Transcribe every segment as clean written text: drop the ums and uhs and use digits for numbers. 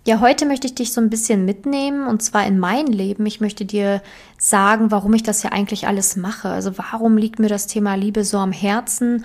Ja, heute möchte ich dich so ein bisschen mitnehmen und zwar in mein Leben. Ich möchte dir sagen, warum ich das ja eigentlich alles mache. Also warum liegt mir das Thema Liebe so am Herzen?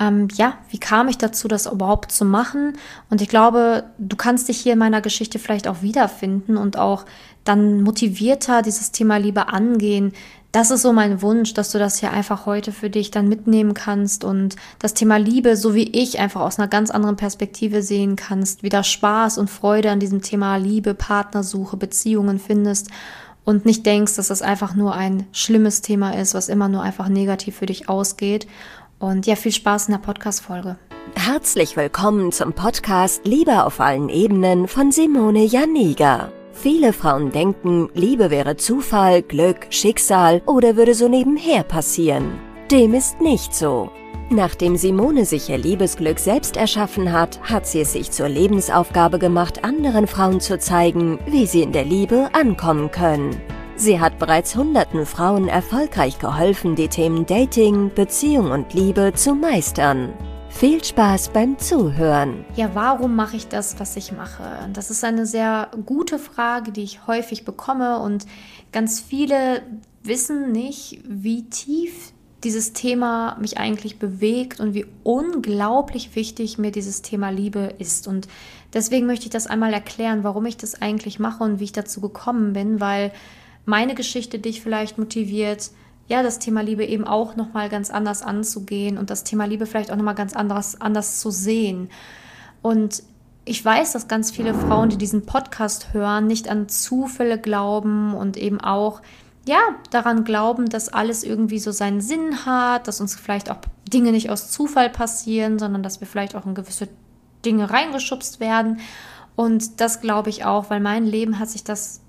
Wie kam ich dazu, das überhaupt zu machen? Und ich glaube, du kannst dich hier in meiner Geschichte vielleicht auch wiederfinden und auch dann motivierter dieses Thema Liebe angehen. Das ist so mein Wunsch, dass du das hier einfach heute für dich dann mitnehmen kannst und das Thema Liebe, so wie ich, einfach aus einer ganz anderen Perspektive sehen kannst, wieder Spaß und Freude an diesem Thema Liebe, Partnersuche, Beziehungen findest und nicht denkst, dass das einfach nur ein schlimmes Thema ist, was immer nur einfach negativ für dich ausgeht. Und ja, viel Spaß in der Podcast-Folge. Herzlich willkommen zum Podcast Liebe auf allen Ebenen von Simone Janiga. Viele Frauen denken, Liebe wäre Zufall, Glück, Schicksal oder würde so nebenher passieren. Dem ist nicht so. Nachdem Simone sich ihr Liebesglück selbst erschaffen hat, hat sie es sich zur Lebensaufgabe gemacht, anderen Frauen zu zeigen, wie sie in der Liebe ankommen können. Sie hat bereits hunderten Frauen erfolgreich geholfen, die Themen Dating, Beziehung und Liebe zu meistern. Viel Spaß beim Zuhören. Ja, warum mache ich das, was ich mache? Das ist eine sehr gute Frage, die ich häufig bekomme und ganz viele wissen nicht, wie tief dieses Thema mich eigentlich bewegt und wie unglaublich wichtig mir dieses Thema Liebe ist. Und deswegen möchte ich das einmal erklären, warum ich das eigentlich mache und wie ich dazu gekommen bin, weil meine Geschichte dich vielleicht motiviert, ja, das Thema Liebe eben auch nochmal ganz anders anzugehen und das Thema Liebe vielleicht auch nochmal ganz anders zu sehen. Und ich weiß, dass ganz viele Frauen, die diesen Podcast hören, nicht an Zufälle glauben und eben auch, ja, daran glauben, dass alles irgendwie so seinen Sinn hat, dass uns vielleicht auch Dinge nicht aus Zufall passieren, sondern dass wir vielleicht auch in gewisse Dinge reingeschubst werden. Und das glaube ich auch, weil bei meinem Leben hat sich das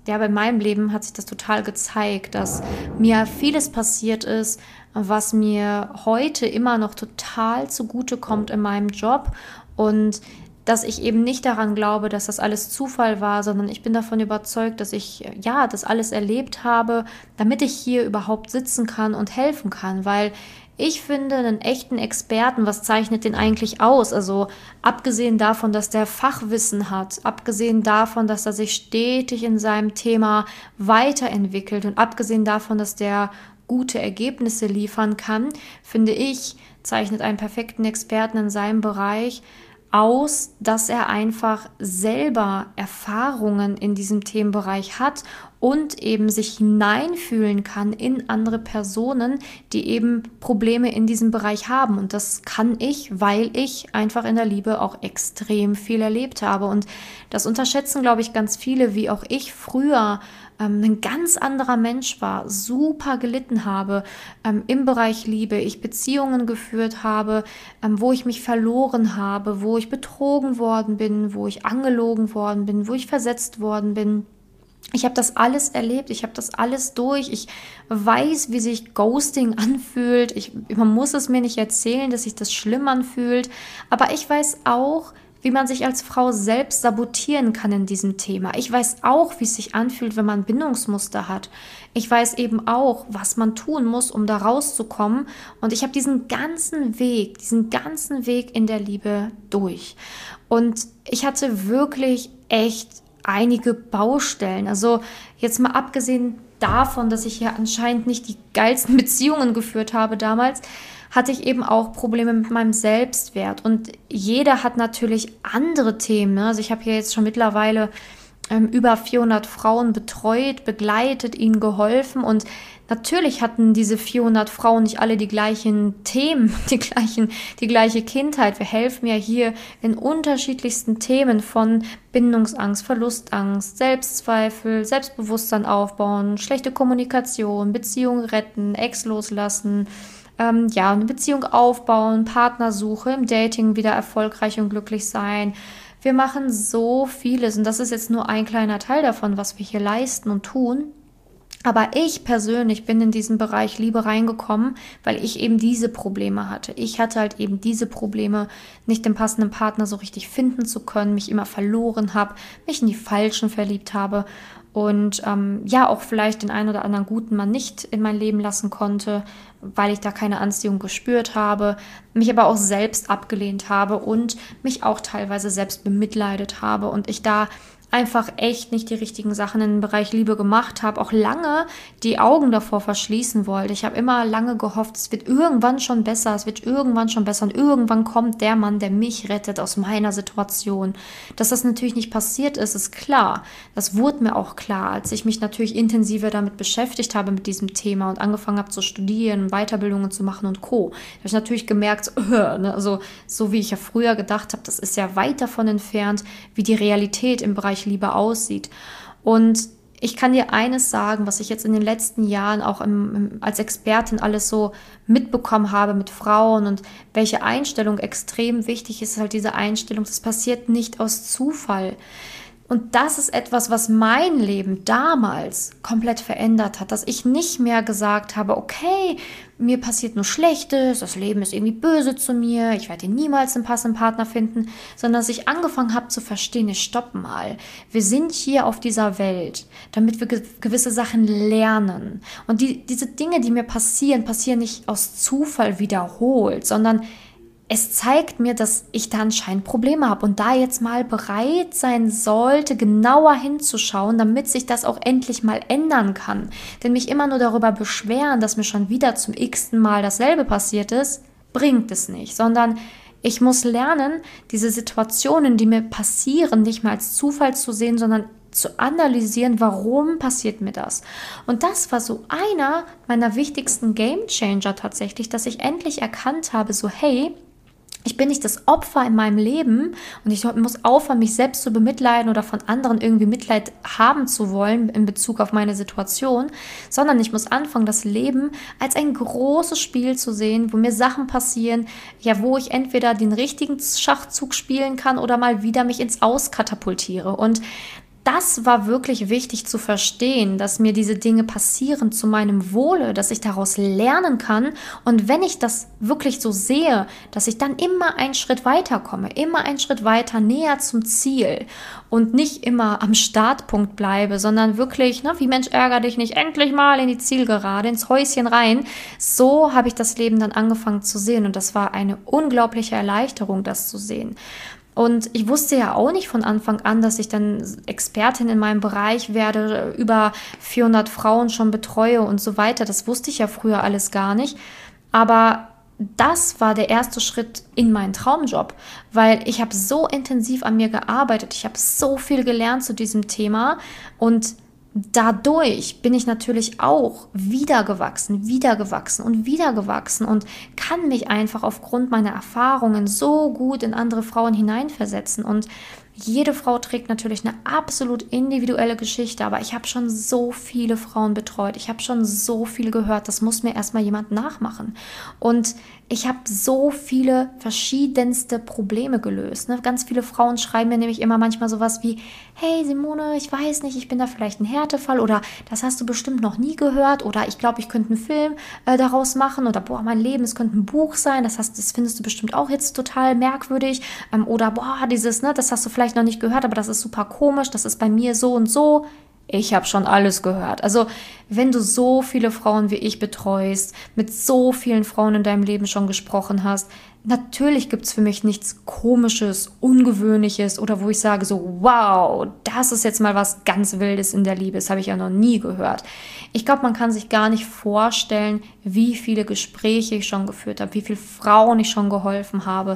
total gezeigt, dass mir vieles passiert ist, was mir heute immer noch total zugutekommt in meinem Job und dass ich eben nicht daran glaube, dass das alles Zufall war, sondern ich bin davon überzeugt, dass ich das alles erlebt habe, damit ich hier überhaupt sitzen kann und helfen kann, weil ich finde, einen echten Experten, was zeichnet den eigentlich aus? Also abgesehen davon, dass der Fachwissen hat, abgesehen davon, dass er sich stetig in seinem Thema weiterentwickelt und abgesehen davon, dass der gute Ergebnisse liefern kann, finde ich, zeichnet einen perfekten Experten in seinem Bereich aus, dass er einfach selber Erfahrungen in diesem Themenbereich hat und eben sich hineinfühlen kann in andere Personen, die eben Probleme in diesem Bereich haben. Und das kann ich, weil ich einfach in der Liebe auch extrem viel erlebt habe. Und das unterschätzen, glaube ich, ganz viele, wie auch ich früher ein ganz anderer Mensch war, super gelitten habe im Bereich Liebe, ich Beziehungen geführt habe, wo ich mich verloren habe, wo ich betrogen worden bin, wo ich angelogen worden bin, wo ich versetzt worden bin. Ich habe das alles erlebt, ich habe das alles durch, ich weiß, wie sich Ghosting anfühlt, man muss es mir nicht erzählen, dass sich das schlimm anfühlt, aber ich weiß auch, wie man sich als Frau selbst sabotieren kann in diesem Thema. Ich weiß auch, wie es sich anfühlt, wenn man Bindungsmuster hat. Ich weiß eben auch, was man tun muss, um da rauszukommen. Und ich habe diesen ganzen Weg in der Liebe durch. Und ich hatte wirklich echt einige Baustellen. Also jetzt mal abgesehen davon, dass ich ja anscheinend nicht die geilsten Beziehungen geführt habe damals, hatte ich eben auch Probleme mit meinem Selbstwert. Und jeder hat natürlich andere Themen. Ne? Also ich habe hier jetzt schon mittlerweile über 400 Frauen betreut, begleitet, ihnen geholfen. Und natürlich hatten diese 400 Frauen nicht alle die gleichen Themen, die gleiche Kindheit. Wir helfen ja hier in unterschiedlichsten Themen von Bindungsangst, Verlustangst, Selbstzweifel, Selbstbewusstsein aufbauen, schlechte Kommunikation, Beziehung retten, Ex loslassen, eine Beziehung aufbauen, Partnersuche, im Dating wieder erfolgreich und glücklich sein. Wir machen so vieles und das ist jetzt nur ein kleiner Teil davon, was wir hier leisten und tun. Aber ich persönlich bin in diesen Bereich Liebe reingekommen, weil ich eben diese Probleme hatte. Ich hatte halt eben diese Probleme, nicht den passenden Partner so richtig finden zu können, mich immer verloren habe, mich in die Falschen verliebt habe und auch vielleicht den einen oder anderen guten Mann nicht in mein Leben lassen konnte, weil ich da keine Anziehung gespürt habe, mich aber auch selbst abgelehnt habe und mich auch teilweise selbst bemitleidet habe und ich da einfach echt nicht die richtigen Sachen im Bereich Liebe gemacht habe, auch lange die Augen davor verschließen wollte. Ich habe immer lange gehofft, es wird irgendwann schon besser, und irgendwann kommt der Mann, der mich rettet aus meiner Situation. Dass das natürlich nicht passiert ist, ist klar. Das wurde mir auch klar, als ich mich natürlich intensiver damit beschäftigt habe mit diesem Thema und angefangen habe zu studieren, Weiterbildungen zu machen und Co. Da habe ich natürlich gemerkt, also so wie ich ja früher gedacht habe, das ist ja weit davon entfernt, wie die Realität im Bereich Liebe aussieht. Und ich kann dir eines sagen, was ich jetzt in den letzten Jahren auch als Expertin alles so mitbekommen habe mit Frauen und welche Einstellung extrem wichtig ist, halt diese Einstellung, das passiert nicht aus Zufall. Und das ist etwas, was mein Leben damals komplett verändert hat, dass ich nicht mehr gesagt habe, okay, mir passiert nur Schlechtes, das Leben ist irgendwie böse zu mir, ich werde niemals einen passenden Partner finden, sondern dass ich angefangen habe zu verstehen, stopp mal, wir sind hier auf dieser Welt, damit wir gewisse Sachen lernen. Und diese Dinge, die mir passieren nicht aus Zufall wiederholt, sondern es zeigt mir, dass ich da anscheinend Probleme habe und da jetzt mal bereit sein sollte, genauer hinzuschauen, damit sich das auch endlich mal ändern kann. Denn mich immer nur darüber beschweren, dass mir schon wieder zum x-ten Mal dasselbe passiert ist, bringt es nicht, sondern ich muss lernen, diese Situationen, die mir passieren, nicht mehr als Zufall zu sehen, sondern zu analysieren, warum passiert mir das. Und das war so einer meiner wichtigsten Gamechanger tatsächlich, dass ich endlich erkannt habe, so hey, ich bin nicht das Opfer in meinem Leben und ich muss aufhören, mich selbst zu bemitleiden oder von anderen irgendwie Mitleid haben zu wollen in Bezug auf meine Situation, sondern ich muss anfangen, das Leben als ein großes Spiel zu sehen, wo mir Sachen passieren, ja, wo ich entweder den richtigen Schachzug spielen kann oder mal wieder mich ins Aus katapultiere. Und das war wirklich wichtig zu verstehen, dass mir diese Dinge passieren zu meinem Wohle, dass ich daraus lernen kann und wenn ich das wirklich so sehe, dass ich dann immer einen Schritt weiter komme, immer einen Schritt weiter näher zum Ziel und nicht immer am Startpunkt bleibe, sondern wirklich, wie Mensch ärger dich nicht, endlich mal in die Zielgerade, ins Häuschen rein. So habe ich das Leben dann angefangen zu sehen und das war eine unglaubliche Erleichterung, das zu sehen. Und ich wusste ja auch nicht von Anfang an, dass ich dann Expertin in meinem Bereich werde, über 400 Frauen schon betreue und so weiter. Das wusste ich ja früher alles gar nicht. Aber das war der erste Schritt in meinen Traumjob, weil ich habe so intensiv an mir gearbeitet. Ich habe so viel gelernt zu diesem Thema und dadurch bin ich natürlich auch wieder gewachsen und kann mich einfach aufgrund meiner Erfahrungen so gut in andere Frauen hineinversetzen. Und jede Frau trägt natürlich eine absolut individuelle Geschichte, aber ich habe schon so viele Frauen betreut, ich habe schon so viel gehört, das muss mir erstmal jemand nachmachen. Und ich habe so viele verschiedenste Probleme gelöst. Ganz viele Frauen schreiben mir nämlich immer manchmal sowas wie, hey Simone, ich weiß nicht, ich bin da vielleicht ein Härtefall oder das hast du bestimmt noch nie gehört oder ich glaube, ich könnte einen Film daraus machen oder boah, mein Leben, es könnte ein Buch sein, das findest du bestimmt auch jetzt total merkwürdig oder boah, das hast du vielleicht noch nicht gehört, aber das ist super komisch, das ist bei mir so und so. Ich habe schon alles gehört. Also wenn du so viele Frauen wie ich betreust, mit so vielen Frauen in deinem Leben schon gesprochen hast, natürlich gibt es für mich nichts Komisches, Ungewöhnliches oder wo ich sage so, wow, das ist jetzt mal was ganz Wildes in der Liebe, das habe ich ja noch nie gehört. Ich glaube, man kann sich gar nicht vorstellen, wie viele Gespräche ich schon geführt habe, wie viele Frauen ich schon geholfen habe.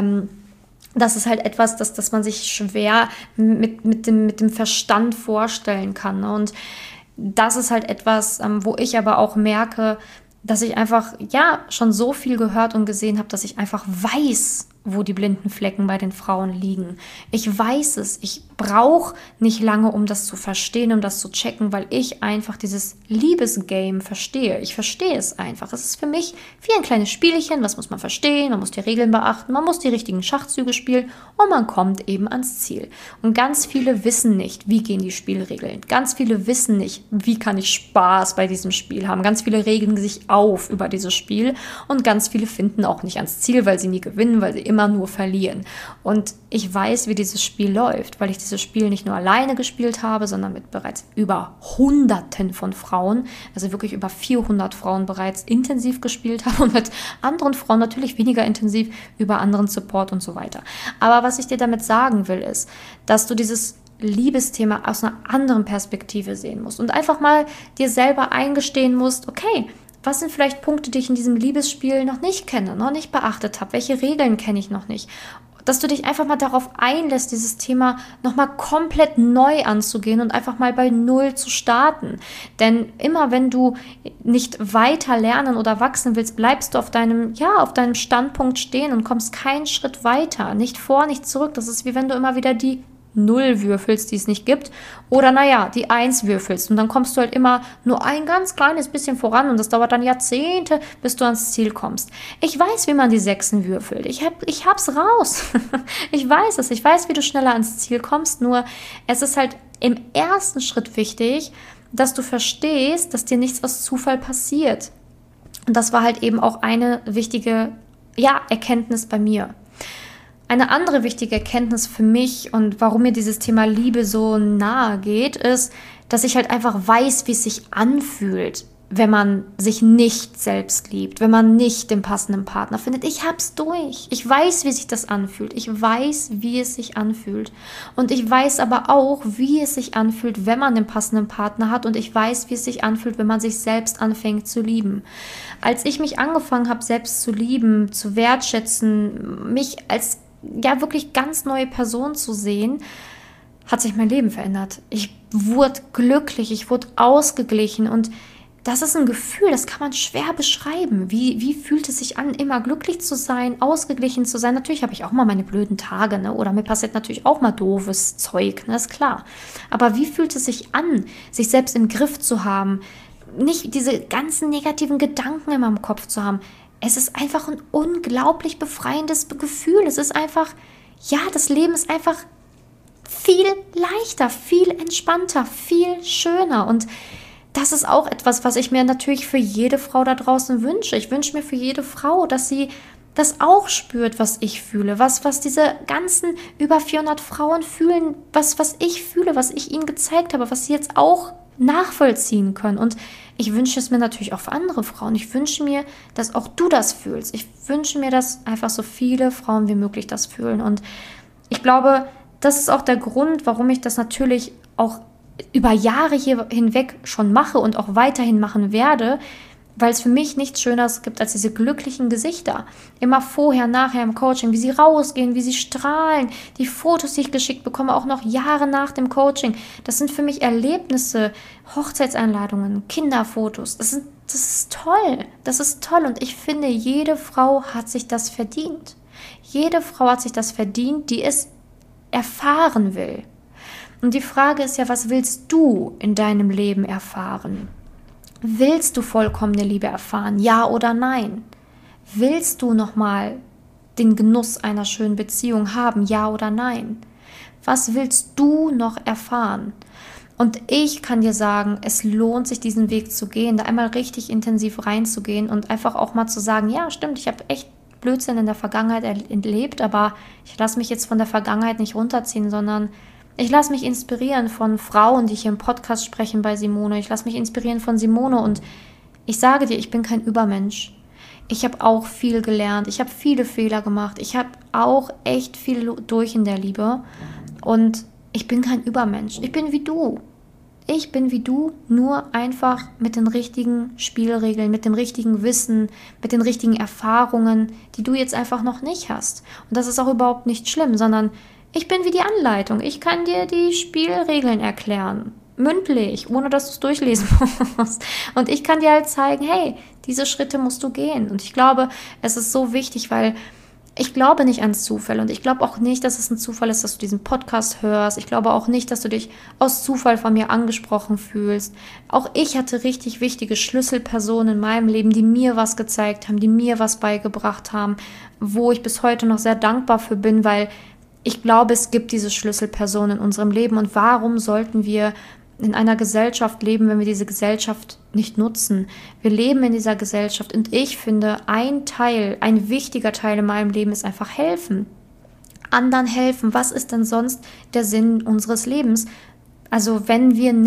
Das ist halt etwas, das man sich schwer mit dem Verstand vorstellen kann. Und das ist halt etwas, wo ich aber auch merke, dass ich einfach, schon so viel gehört und gesehen habe, dass ich einfach weiß, wo die blinden Flecken bei den Frauen liegen. Ich weiß es. Ich brauche nicht lange, um das zu verstehen, um das zu checken, weil ich einfach dieses Liebesgame verstehe. Ich verstehe es einfach. Es ist für mich wie ein kleines Spielchen. Was muss man verstehen? Man muss die Regeln beachten. Man muss die richtigen Schachzüge spielen und man kommt eben ans Ziel. Und ganz viele wissen nicht, wie gehen die Spielregeln. Ganz viele wissen nicht, wie kann ich Spaß bei diesem Spiel haben. Ganz viele regen sich auf über dieses Spiel und ganz viele finden auch nicht ans Ziel, weil sie nie gewinnen, weil sie immer nur verlieren. Und ich weiß, wie dieses Spiel läuft, weil ich dieses Spiel nicht nur alleine gespielt habe, sondern mit bereits über Hunderten von Frauen, also wirklich über 400 Frauen bereits intensiv gespielt habe und mit anderen Frauen natürlich weniger intensiv über anderen Support und so weiter. Aber was ich dir damit sagen will, ist, dass du dieses Liebesthema aus einer anderen Perspektive sehen musst und einfach mal dir selber eingestehen musst, okay, was sind vielleicht Punkte, die ich in diesem Liebesspiel noch nicht kenne, noch nicht beachtet habe, welche Regeln kenne ich noch nicht, dass du dich einfach mal darauf einlässt, dieses Thema nochmal komplett neu anzugehen und einfach mal bei Null zu starten. Denn immer wenn du nicht weiter lernen oder wachsen willst, bleibst du auf deinem Standpunkt stehen und kommst keinen Schritt weiter. Nicht vor, nicht zurück. Das ist wie wenn du immer wieder die 0 würfelst, die es nicht gibt, oder die 1 würfelst und dann kommst du halt immer nur ein ganz kleines bisschen voran und das dauert dann Jahrzehnte, bis du ans Ziel kommst. Ich weiß, wie man die 6 würfelt. Ich hab's raus. Ich weiß es. Ich weiß, wie du schneller ans Ziel kommst, nur es ist halt im ersten Schritt wichtig, dass du verstehst, dass dir nichts aus Zufall passiert. Und das war halt eben auch eine wichtige, Erkenntnis bei mir. Eine andere wichtige Erkenntnis für mich und warum mir dieses Thema Liebe so nahe geht, ist, dass ich halt einfach weiß, wie es sich anfühlt, wenn man sich nicht selbst liebt, wenn man nicht den passenden Partner findet. Ich hab's durch. Ich weiß, wie sich das anfühlt. Ich weiß, wie es sich anfühlt. Und ich weiß aber auch, wie es sich anfühlt, wenn man den passenden Partner hat. Und ich weiß, wie es sich anfühlt, wenn man sich selbst anfängt zu lieben. Als ich mich angefangen habe, selbst zu lieben, zu wertschätzen, mich als wirklich ganz neue Person zu sehen, hat sich mein Leben verändert. Ich wurde glücklich, ich wurde ausgeglichen und das ist ein Gefühl, das kann man schwer beschreiben. Wie fühlt es sich an, immer glücklich zu sein, ausgeglichen zu sein? Natürlich habe ich auch mal meine blöden Tage, ne? Oder mir passiert natürlich auch mal doofes Zeug, ne? Ist klar. Aber wie fühlt es sich an, sich selbst im Griff zu haben, nicht diese ganzen negativen Gedanken immer im Kopf zu haben? Es ist einfach ein unglaublich befreiendes Gefühl. Es ist einfach, das Leben ist einfach viel leichter, viel entspannter, viel schöner. Und das ist auch etwas, was ich mir natürlich für jede Frau da draußen wünsche. Ich wünsche mir für jede Frau, dass sie das auch spürt, was ich fühle, was diese ganzen über 400 Frauen fühlen, was ich fühle, was ich ihnen gezeigt habe, was sie jetzt auch nachvollziehen können. Und ich wünsche es mir natürlich auch für andere Frauen. Ich wünsche mir, dass auch du das fühlst. Ich wünsche mir, dass einfach so viele Frauen wie möglich das fühlen. Und ich glaube, das ist auch der Grund, warum ich das natürlich auch über Jahre hier hinweg schon mache und auch weiterhin machen werde, weil es für mich nichts Schöneres gibt als diese glücklichen Gesichter. Immer vorher, nachher im Coaching, wie sie rausgehen, wie sie strahlen. Die Fotos, die ich geschickt bekomme, auch noch Jahre nach dem Coaching. Das sind für mich Erlebnisse, Hochzeitseinladungen, Kinderfotos. Das ist toll. Das ist toll. Und ich finde, jede Frau hat sich das verdient. Jede Frau hat sich das verdient, die es erfahren will. Und die Frage ist ja, was willst du in deinem Leben erfahren? Willst du vollkommene Liebe erfahren? Ja oder nein? Willst du nochmal den Genuss einer schönen Beziehung haben? Ja oder nein? Was willst du noch erfahren? Und ich kann dir sagen, es lohnt sich, diesen Weg zu gehen, da einmal richtig intensiv reinzugehen und einfach auch mal zu sagen, ja, stimmt, ich habe echt Blödsinn in der Vergangenheit erlebt, aber ich lasse mich jetzt von der Vergangenheit nicht runterziehen, sondern ich lasse mich inspirieren von Frauen, die hier im Podcast sprechen bei Simone. Ich lasse mich inspirieren von Simone und ich sage dir, ich bin kein Übermensch. Ich habe auch viel gelernt. Ich habe viele Fehler gemacht. Ich habe auch echt viel durch in der Liebe und ich bin kein Übermensch. Ich bin wie du. Ich bin wie du, nur einfach mit den richtigen Spielregeln, mit dem richtigen Wissen, mit den richtigen Erfahrungen, die du jetzt einfach noch nicht hast. Und das ist auch überhaupt nicht schlimm, sondern ich bin wie die Anleitung. Ich kann dir die Spielregeln erklären. Mündlich, ohne dass du es durchlesen musst. Und ich kann dir halt zeigen, hey, diese Schritte musst du gehen. Und ich glaube, es ist so wichtig, weil ich glaube nicht an Zufälle. Und ich glaube auch nicht, dass es ein Zufall ist, dass du diesen Podcast hörst. Ich glaube auch nicht, dass du dich aus Zufall von mir angesprochen fühlst. Auch ich hatte richtig wichtige Schlüsselpersonen in meinem Leben, die mir was gezeigt haben, die mir was beigebracht haben, wo ich bis heute noch sehr dankbar für bin, weil ich glaube, es gibt diese Schlüsselpersonen in unserem Leben und warum sollten wir in einer Gesellschaft leben, wenn wir diese Gesellschaft nicht nutzen? Wir leben in dieser Gesellschaft und ich finde, ein wichtiger Teil in meinem Leben ist einfach helfen. Anderen helfen. Was ist denn sonst der Sinn unseres Lebens? Also wenn wir nicht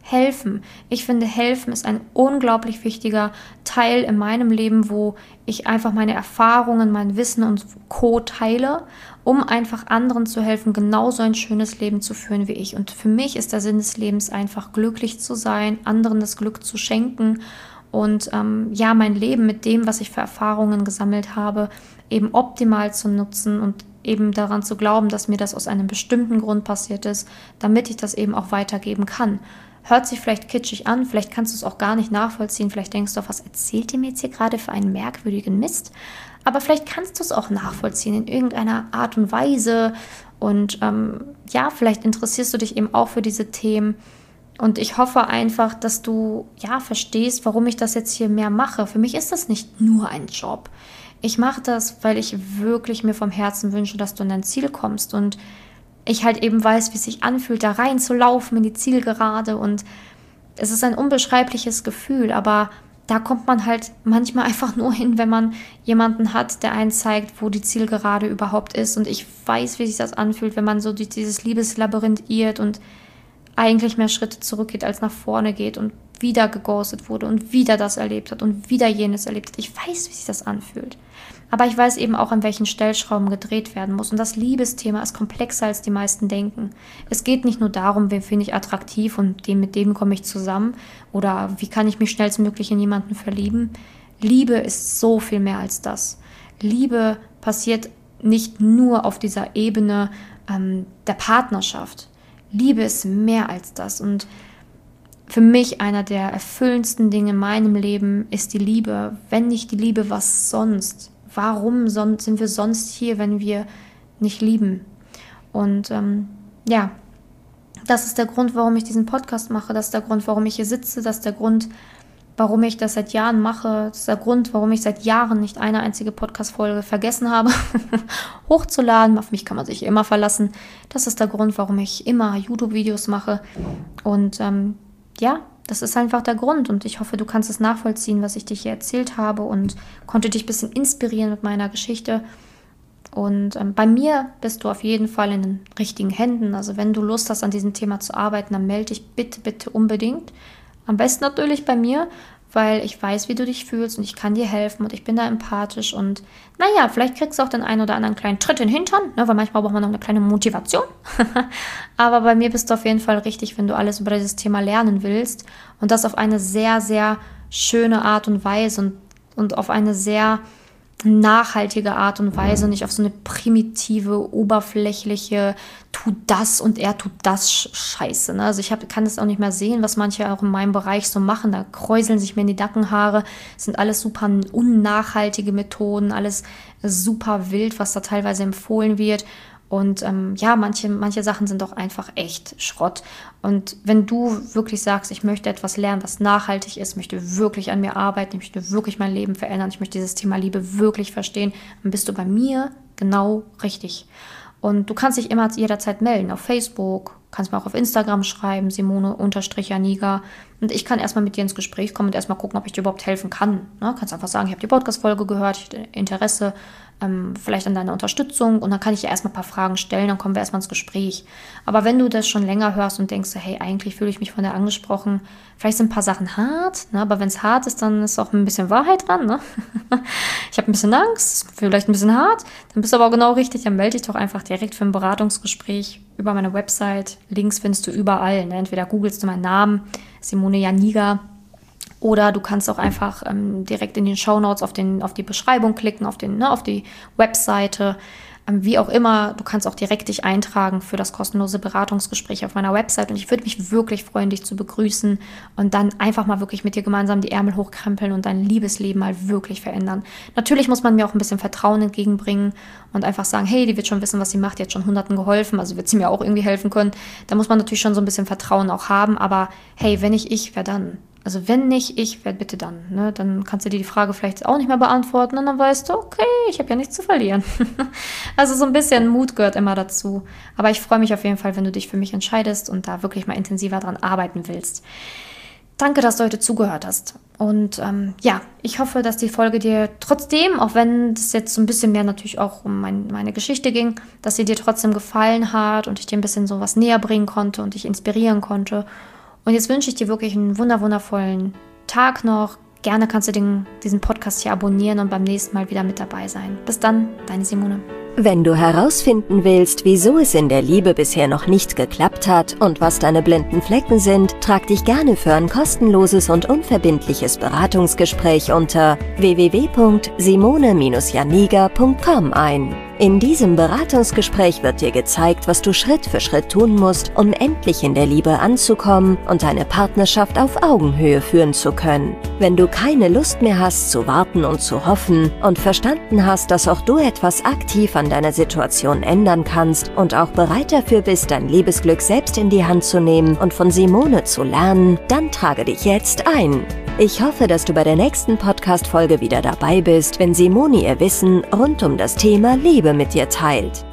helfen. Ich finde, helfen ist ein unglaublich wichtiger Teil in meinem Leben, wo ich einfach meine Erfahrungen, mein Wissen und Co. teile, um einfach anderen zu helfen, genauso ein schönes Leben zu führen wie ich. Und für mich ist der Sinn des Lebens einfach glücklich zu sein, anderen das Glück zu schenken und mein Leben mit dem, was ich für Erfahrungen gesammelt habe, eben optimal zu nutzen und eben daran zu glauben, dass mir das aus einem bestimmten Grund passiert ist, damit ich das eben auch weitergeben kann. Hört sich vielleicht kitschig an, vielleicht kannst du es auch gar nicht nachvollziehen, vielleicht denkst du, was erzählt ihr mir jetzt hier gerade für einen merkwürdigen Mist? Aber vielleicht kannst du es auch nachvollziehen in irgendeiner Art und Weise und vielleicht interessierst du dich eben auch für diese Themen und ich hoffe einfach, dass du verstehst, warum ich das jetzt hier mehr mache. Für mich ist das nicht nur ein Job. Ich mache das, weil ich wirklich mir vom Herzen wünsche, dass du an dein Ziel kommst und ich halt eben weiß, wie es sich anfühlt, da reinzulaufen in die Zielgerade und es ist ein unbeschreibliches Gefühl, aber da kommt man halt manchmal einfach nur hin, wenn man jemanden hat, der einen zeigt, wo die Zielgerade überhaupt ist und ich weiß, wie sich das anfühlt, wenn man so durch dieses Liebeslabyrinth irrt und eigentlich mehr Schritte zurückgeht, als nach vorne geht und wieder geghostet wurde und wieder das erlebt hat und wieder jenes erlebt hat. Ich weiß, wie sich das anfühlt. Aber ich weiß eben auch, an welchen Stellschrauben gedreht werden muss. Und das Liebesthema ist komplexer, als die meisten denken. Es geht nicht nur darum, wen finde ich attraktiv und mit dem komme ich zusammen oder wie kann ich mich schnellstmöglich in jemanden verlieben. Liebe ist so viel mehr als das. Liebe passiert nicht nur auf dieser Ebene der Partnerschaft. Liebe ist mehr als das und für mich einer der erfüllendsten Dinge in meinem Leben ist die Liebe. Wenn nicht die Liebe, was sonst? Warum sind wir sonst hier, wenn wir nicht lieben? Und das ist der Grund, warum ich diesen Podcast mache. Das ist der Grund, warum ich hier sitze. Das ist der Grund, warum ich das seit Jahren mache. Das ist der Grund, warum ich seit Jahren nicht eine einzige Podcast-Folge vergessen habe, hochzuladen. Auf mich kann man sich immer verlassen. Das ist der Grund, warum ich immer YouTube-Videos mache. Und das ist einfach der Grund und ich hoffe, du kannst es nachvollziehen, was ich dir hier erzählt habe und konnte dich ein bisschen inspirieren mit meiner Geschichte. Und bei mir bist du auf jeden Fall in den richtigen Händen. Also wenn du Lust hast, an diesem Thema zu arbeiten, dann melde dich bitte, bitte unbedingt. Am besten natürlich bei mir, weil ich weiß, wie du dich fühlst und ich kann dir helfen und ich bin da empathisch und vielleicht kriegst du auch den einen oder anderen kleinen Tritt in den Hintern, ne, weil manchmal braucht man noch eine kleine Motivation. Aber bei mir bist du auf jeden Fall richtig, wenn du alles über dieses Thema lernen willst und das auf eine sehr, sehr schöne Art und Weise und auf eine sehr nachhaltige Art und Weise, nicht auf so eine primitive, oberflächliche, tu das und er tut das Scheiße. Ne? Also ich kann das auch nicht mehr sehen, was manche auch in meinem Bereich so machen. Da kräuseln sich mir in die Nackenhaare. Das sind alles super unnachhaltige Methoden, alles super wild, was da teilweise empfohlen wird. Und manche Sachen sind doch einfach echt Schrott. Und wenn du wirklich sagst, ich möchte etwas lernen, was nachhaltig ist, möchte wirklich an mir arbeiten, ich möchte wirklich mein Leben verändern, ich möchte dieses Thema Liebe wirklich verstehen, dann bist du bei mir genau richtig. Und du kannst dich immer jederzeit melden auf Facebook, kannst mir auch auf Instagram schreiben, Simone_Janiga. Und ich kann erstmal mit dir ins Gespräch kommen und erstmal gucken, ob ich dir überhaupt helfen kann. Ne? Kannst einfach sagen, ich habe die Podcast-Folge gehört, ich habe Interesse vielleicht an deiner Unterstützung und dann kann ich dir erstmal ein paar Fragen stellen, dann kommen wir erstmal ins Gespräch. Aber wenn du das schon länger hörst und denkst, hey, eigentlich fühle ich mich von der angesprochen, vielleicht sind ein paar Sachen hart, ne? Aber wenn es hart ist, dann ist auch ein bisschen Wahrheit dran. Ne? Ich habe ein bisschen Angst, vielleicht ein bisschen hart, dann bist du aber auch genau richtig, dann melde dich doch einfach direkt für ein Beratungsgespräch über meine Website. Links findest du überall, ne? Entweder googelst du meinen Namen, Simone Janiga, oder du kannst auch einfach direkt in den Shownotes auf die Beschreibung klicken, auf die Webseite. Wie auch immer, du kannst auch direkt dich eintragen für das kostenlose Beratungsgespräch auf meiner Website. Und ich würde mich wirklich freuen, dich zu begrüßen und dann einfach mal wirklich mit dir gemeinsam die Ärmel hochkrempeln und dein Liebesleben mal wirklich verändern. Natürlich muss man mir auch ein bisschen Vertrauen entgegenbringen und einfach sagen, hey, die wird schon wissen, was sie macht, die hat schon Hunderten geholfen, also wird sie mir auch irgendwie helfen können. Da muss man natürlich schon so ein bisschen Vertrauen auch haben, aber hey, wenn nicht ich, wer dann? Also wenn nicht ich, wer bitte dann? Ne? Dann kannst du dir die Frage vielleicht auch nicht mehr beantworten und dann weißt du, okay, ich habe ja nichts zu verlieren. Also so ein bisschen Mut gehört immer dazu. Aber ich freue mich auf jeden Fall, wenn du dich für mich entscheidest und da wirklich mal intensiver dran arbeiten willst. Danke, dass du heute zugehört hast. Und ich hoffe, dass die Folge dir trotzdem, auch wenn es jetzt so ein bisschen mehr natürlich auch um meine Geschichte ging, dass sie dir trotzdem gefallen hat und ich dir ein bisschen so was näher bringen konnte und dich inspirieren konnte. Und jetzt wünsche ich dir wirklich einen wundervollen Tag noch. Gerne kannst du diesen Podcast hier abonnieren und beim nächsten Mal wieder mit dabei sein. Bis dann, deine Simone. Wenn du herausfinden willst, wieso es in der Liebe bisher noch nicht geklappt hat und was deine blinden Flecken sind, trag dich gerne für ein kostenloses und unverbindliches Beratungsgespräch unter www.simone-janiga.com ein. In diesem Beratungsgespräch wird dir gezeigt, was du Schritt für Schritt tun musst, um endlich in der Liebe anzukommen und deine Partnerschaft auf Augenhöhe führen zu können. Wenn du keine Lust mehr hast zu warten und zu hoffen und verstanden hast, dass auch du etwas aktiv an deiner Situation ändern kannst und auch bereit dafür bist, dein Liebesglück selbst in die Hand zu nehmen und von Simone zu lernen, dann trage dich jetzt ein. Ich hoffe, dass du bei der nächsten Podcast-Folge wieder dabei bist, wenn Simone ihr Wissen rund um das Thema Liebe mit dir teilt.